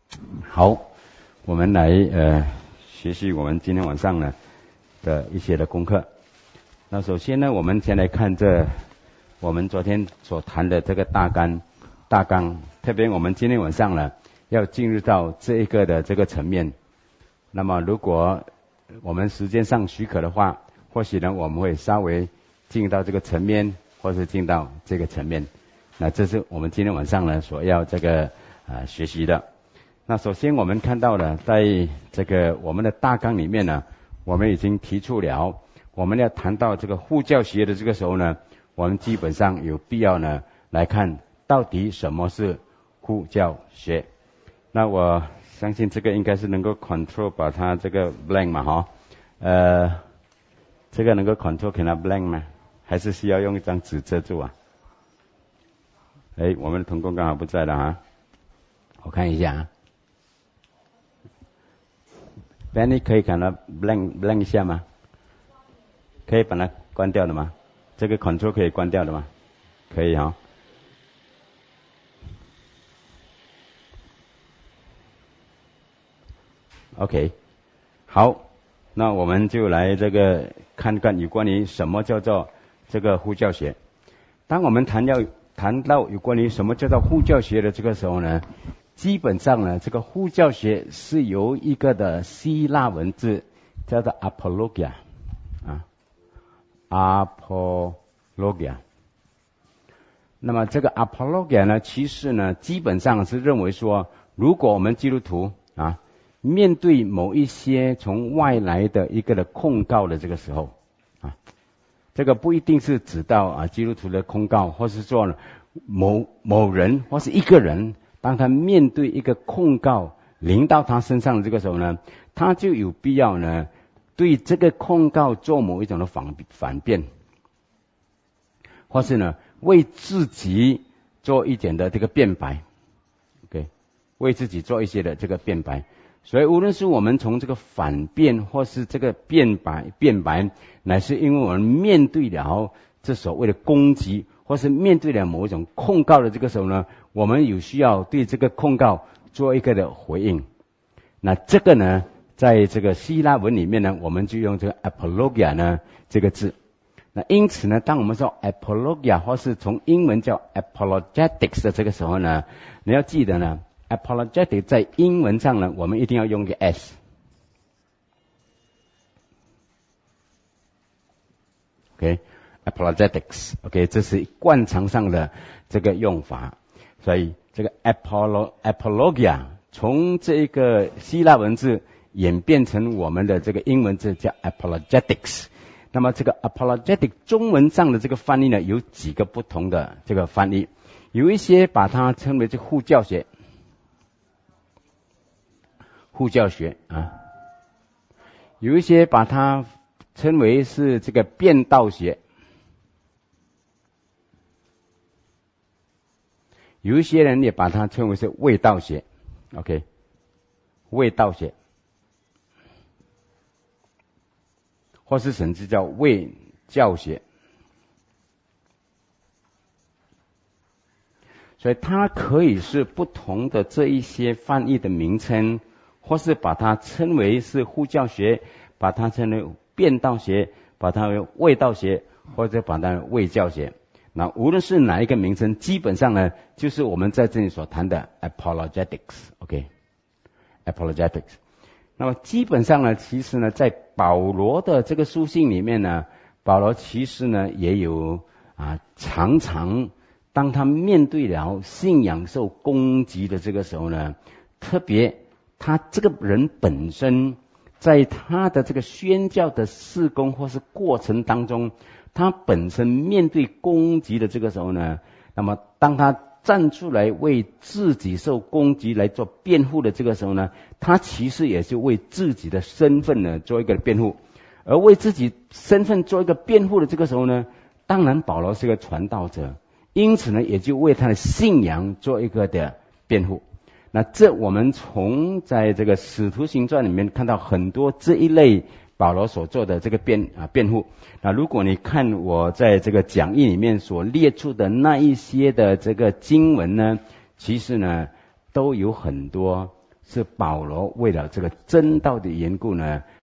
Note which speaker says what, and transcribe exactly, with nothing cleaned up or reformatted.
Speaker 1: 好，我们来呃学习我们今天晚上呢的一些的功课。那首先呢，我们先来看这我们昨天所谈的这个大纲大纲，特别我们今天晚上呢要进入到这一个的这个层面。那么如果我们时间上许可的话，或许呢我们会稍微进到这个层面，或是进到这个层面。那这是我们今天晚上呢所要这个啊、呃、学习的。那首先我们看到了，在这个我们的大纲里面呢，我们已经提出了，我们要谈到这个护教学的这个时候呢，我们基本上有必要呢来看到底什么是护教学。那我相信这个应该是能够 control 把它这个 blank 嘛哈，呃，这个能够 control 给它 blank 吗？还是需要用一张纸遮住啊？哎，我们的同工刚好不在了啊，我看一下啊。Benny 可以把它 blank blank 一下吗？可以把它关掉的吗？这个 control 可以关掉的吗？可以哈。OK， 好，那我们就来这个看看有关于什么叫做这个护教学。当我们谈到谈到有关于什么叫做护教学的这个时候呢，基本上呢，这个护教学是由一个的希腊文字叫做 apologia 啊 apologia。那么这个 apologia 呢，其实呢，基本上是认为说，如果我们基督徒啊，面对某一些从外来的一个的控告的这个时候啊，这个不一定是指到啊基督徒的控告，或是说某某人或是一个人。当他面对一个控告临到他身上的这个时候呢，他就有必要呢对这个控告做某一种的反反辩，或是呢为自己做一点的这个辩白 ，OK， 为自己做一些的这个辩白。所以无论是我们从这个反辩或是这个辩白辩白，乃是因为我们面对了这所谓的攻击，或是面对了某一种控告的这个时候呢，我们有需要对这个控告做一个的回应。那这个呢，在这个希腊文里面呢，我们就用这个 apologia 呢这个字。那因此呢，当我们说 apologia 或是从英文叫 apologetics 的这个时候呢，你要记得呢 apologetic 在英文上呢，我们一定要用一个 s。OK。apologetics，OK，、okay, 这是惯常上的这个用法，所以这个 apolo apologia 从这个希腊文字演变成我们的这个英文字叫 apologetics。那么这个 apologetic 中文上的这个翻译呢，有几个不同的这个翻译，有一些把它称为这护教学，护教学啊，有一些把它称为是这个辩道学。有一些人也把它称为是卫道学 ，OK， 卫道学，或是甚至叫卫教学。所以它可以是不同的这一些翻译的名称，或是把它称为是护教学，把它称为辩道学，把它为卫道学，或者把它为卫教学。那无论是哪一个名称，基本上呢，就是我们在这里所谈的 apologetics，OK，apologetics。那么基本上呢，其实呢，在保罗的这个书信里面呢，保罗其实呢也有啊，常常当他面对了信仰受攻击的这个时候呢，特别他这个人本身在他的这个宣教的事工或是过程当中，他本身面对攻击的这个时候呢，那么当他站出来为自己受攻击来做辩护的这个时候呢，他其实也是为自己的身份呢做一个辩护。而为自己身份做一个辩护的这个时候呢，当然保罗是个传道者，因此呢也就为他的信仰做一个的辩护。那这我们从在这个使徒行传里面看到很多这一类保罗所做的这个辩啊辩护。那如果你看我在这个讲义里面所列出的那一些的这个经文呢，其实呢都有很多是保罗为了这个真道的缘故呢，